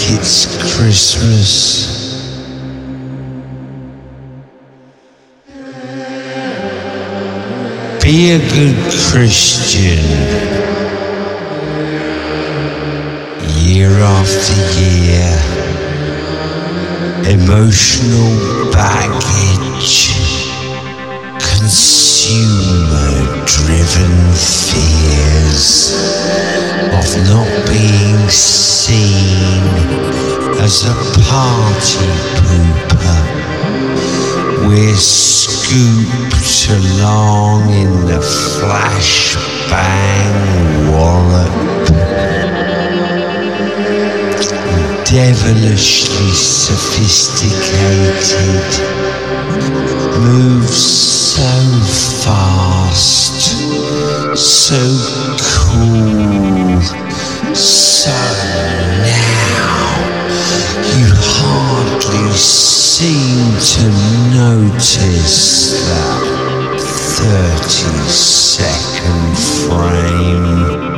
it's Christmas. Be a good Christian. Year after year, emotional baggage, consumer-driven fears of not being seen as a party pooper. We're scooped along in the flashbang wallop, devilishly sophisticated, moves so fast, so cool, so now you hardly seem to notice that 30-second frame.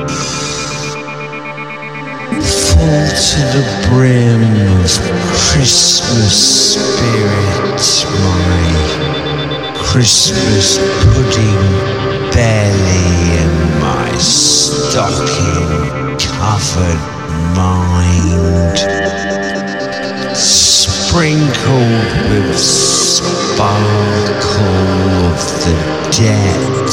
Full to the brim of Christmas spirit, my Christmas pudding belly and my stocking-covered mind, sprinkled with sparkle of the debt,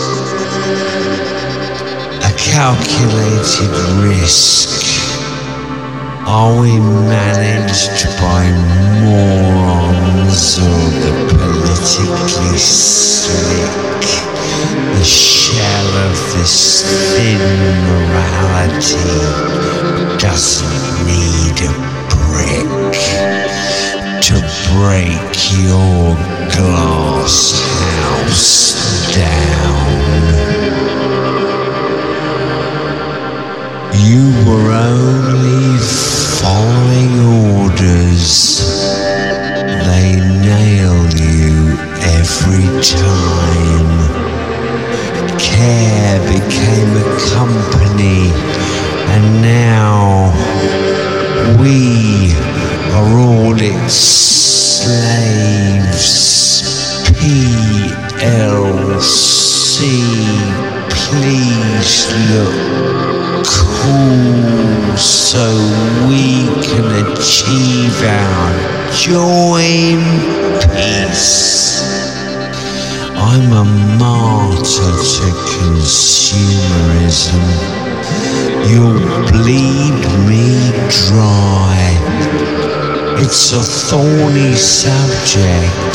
a calculated risk. Are we managed by morons or the politically slick? The shell of this thin morality doesn't need a brick to break your glass house down. You were only following orders. They nail you every time. Care became a company, and now we are all its slaves. PLC, please look cool so we can achieve our joy in peace. I'm a martyr to consumerism. You'll bleed me dry. It's a thorny subject,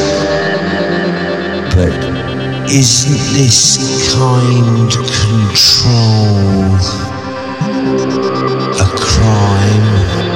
but isn't this kind control a crime?